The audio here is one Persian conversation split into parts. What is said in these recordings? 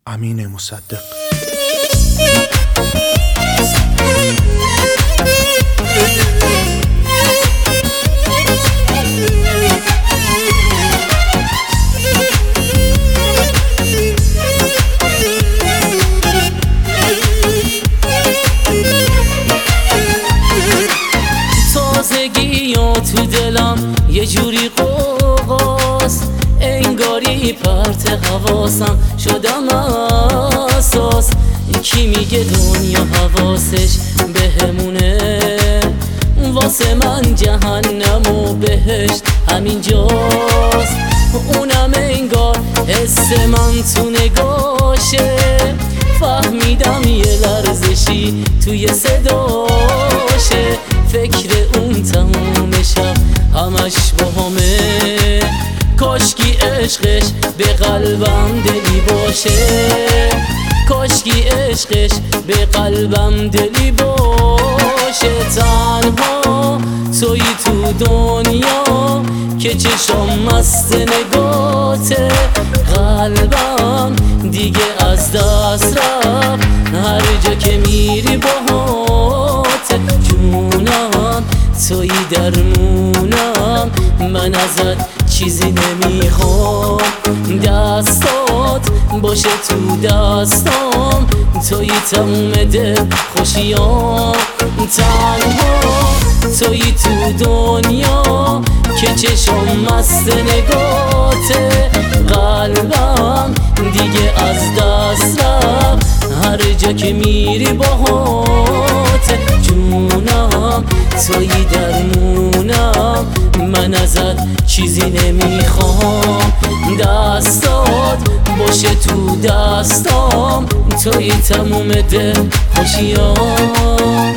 امین مصدق. تازگی تو دلم یه جوری قوقاست، انگاری پرت حواسم شدم اساس. کی میگه دنیا حواسش بهمونه؟ واسه من جهنم و بهشت همین جاست. اونم انگار حس من تو نگاشه، فهمیدم یه لرزشی توی صداشه. فکر اون تموم شب همش با همه، کاشکی عشقش به قلبم دلی باشه، کاشکی عشقش به قلبم دلی باشه. تنها تویی تو دنیا که چشم مست نگاته، قلبم دیگه از دست رفت هر جا که میری باهاته. جونم تویی درمونم، من ازت چیزی نمیخوام، دستات باشه تو دستام، تویی تموم دل خوشیام. تنها تویی تو دنیا که چشم مست نگاته، قلبم دیگه از دست رفت هر جا که میری باهاته. جونم تویی درمونم، من ازت چیزی نمیخوام، دستات باشه تو دستام، تویی تموم دل خوشیام.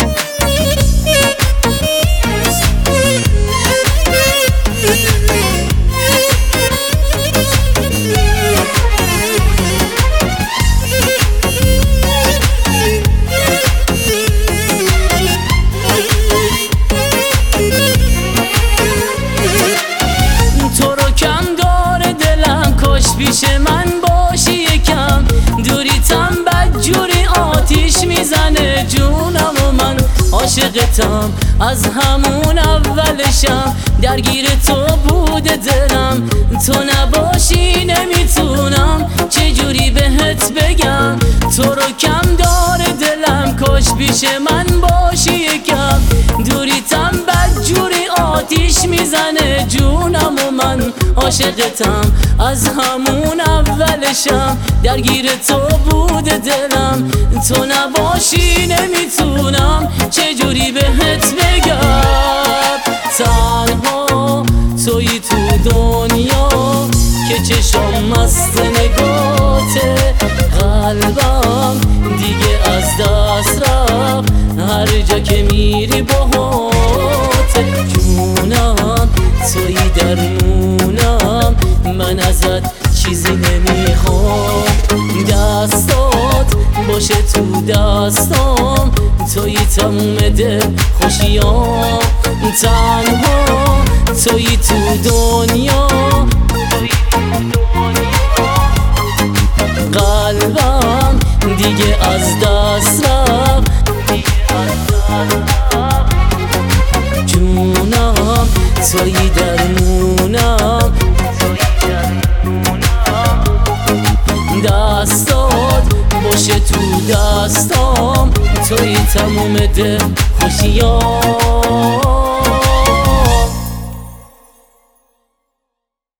پیش من باشی یکم، دوریتم بدجوری آتیش میزنه جونم و من عاشقتم از همون اولشم. درگیر تو بوده دلم، تو نباشی نمیتونم چجوری بهت بگم. تو رو کم داره دلم، کاش پیش من باشی یکم، دوریتم بدجوری آتیش میزنه جونم و من عاشقتم از همون اولشم. درگیر تو بوده دلم، تو نباشی نمیتونم چجوری بهت بگم. تنها تویی تو دنیا که چشم مست نگاته، قلبم دیگه از دست رفت هر جا که میری باهاته. جونم تویی درمونم، من ازت چیزی نمیخوام، دستات باشه تو دستام، تویی تموم دل خوشیام. تنها تویی تو دنیا، قلبم دیگه از دست رفت. جونم تویی درمونم، دستات باشه تو دستام، تویی تموم دل خوشیام.